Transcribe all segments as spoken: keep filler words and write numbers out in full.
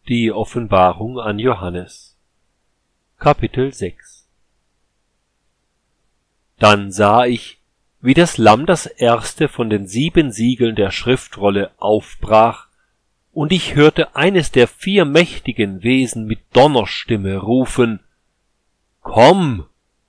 Die Offenbarung an Johannes. Kapitel sechs. Dann sah ich, wie das Lamm das erste von den sieben Siegeln der Schriftrolle aufbrach, und ich hörte eines der vier mächtigen Wesen mit Donnerstimme rufen: Komm!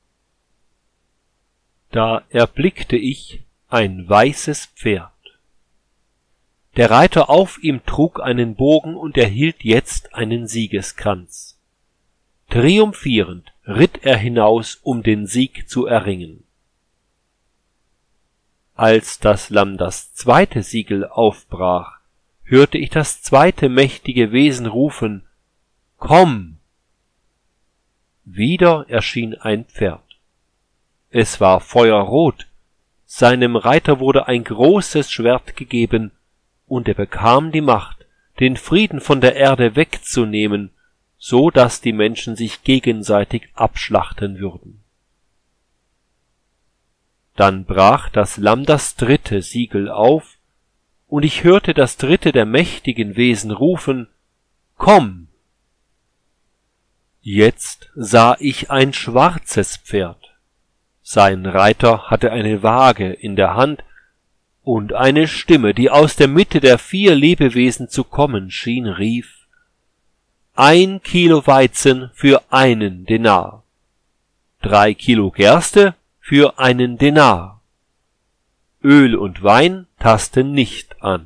Da erblickte ich ein weißes Pferd. Der Reiter auf ihm trug einen Bogen und erhielt jetzt einen Siegeskranz. Triumphierend ritt er hinaus, um den Sieg zu erringen. Als das Lamm das zweite Siegel aufbrach, hörte ich das zweite mächtige Wesen rufen: Komm! Wieder erschien ein Pferd. Es war feuerrot, seinem Reiter wurde ein großes Schwert gegeben, und er bekam die Macht, den Frieden von der Erde wegzunehmen, so dass die Menschen sich gegenseitig abschlachten würden. Dann brach das Lamm das dritte Siegel auf, und ich hörte das dritte der mächtigen Wesen rufen: Komm! Jetzt sah ich ein schwarzes Pferd. Sein Reiter hatte eine Waage in der Hand, und eine Stimme, die aus der Mitte der vier Lebewesen zu kommen schien, rief: Ein Kilo Weizen für einen Denar, drei Kilo Gerste für einen Denar. Öl und Wein tasten nicht an.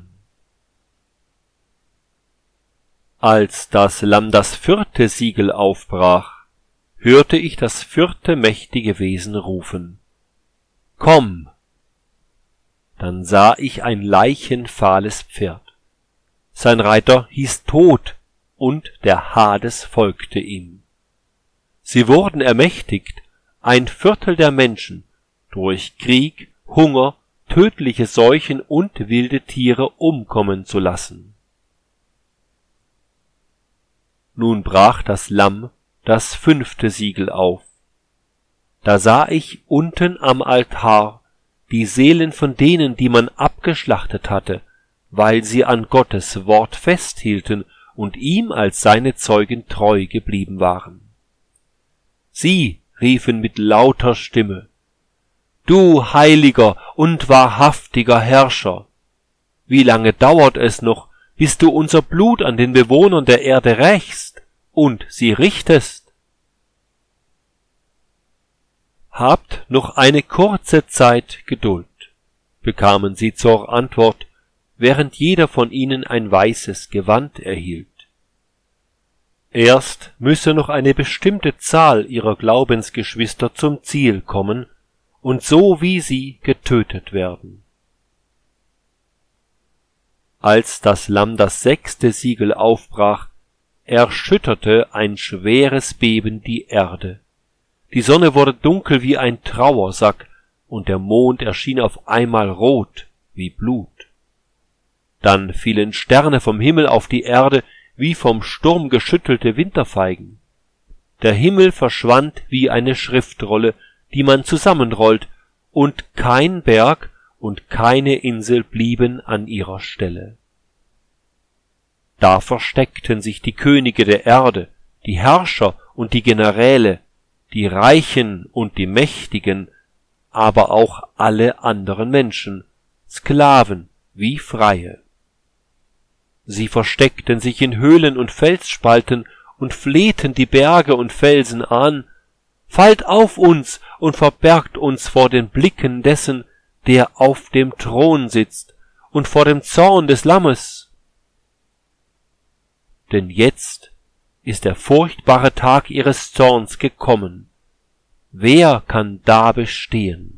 Als das Lamm das vierte Siegel aufbrach, hörte ich das vierte mächtige Wesen rufen: Komm! Dann sah ich ein leichenfahles Pferd. Sein Reiter hieß Tod, und der Hades folgte ihm. Sie wurden ermächtigt, ein Viertel der Menschen durch Krieg, Hunger, tödliche Seuchen und wilde Tiere umkommen zu lassen. Nun brach das Lamm das fünfte Siegel auf. Da sah ich unten am Altar die Seelen von denen, die man abgeschlachtet hatte, weil sie an Gottes Wort festhielten und ihm als seine Zeugen treu geblieben waren. Sie riefen mit lauter Stimme: Du heiliger und wahrhaftiger Herrscher, wie lange dauert es noch, bis du unser Blut an den Bewohnern der Erde rächst und sie richtest? Habt noch eine kurze Zeit Geduld, bekamen sie zur Antwort, während jeder von ihnen ein weißes Gewand erhielt. Erst müsse noch eine bestimmte Zahl ihrer Glaubensgeschwister zum Ziel kommen und so wie sie getötet werden. Als das Lamm das sechste Siegel aufbrach, erschütterte ein schweres Beben die Erde. Die Sonne wurde dunkel wie ein Trauersack, und der Mond erschien auf einmal rot wie Blut. Dann fielen Sterne vom Himmel auf die Erde wie vom Sturm geschüttelte Winterfeigen. Der Himmel verschwand wie eine Schriftrolle, die man zusammenrollt, und kein Berg und keine Insel blieben an ihrer Stelle. Da versteckten sich die Könige der Erde, die Herrscher und die Generäle, die Reichen und die Mächtigen, aber auch alle anderen Menschen, Sklaven wie Freie. Sie versteckten sich in Höhlen und Felsspalten und flehten die Berge und Felsen an: Fallt auf uns und verbergt uns vor den Blicken dessen, der auf dem Thron sitzt, und vor dem Zorn des Lammes. Denn jetzt ist der furchtbare Tag ihres Zorns gekommen. Wer kann da bestehen?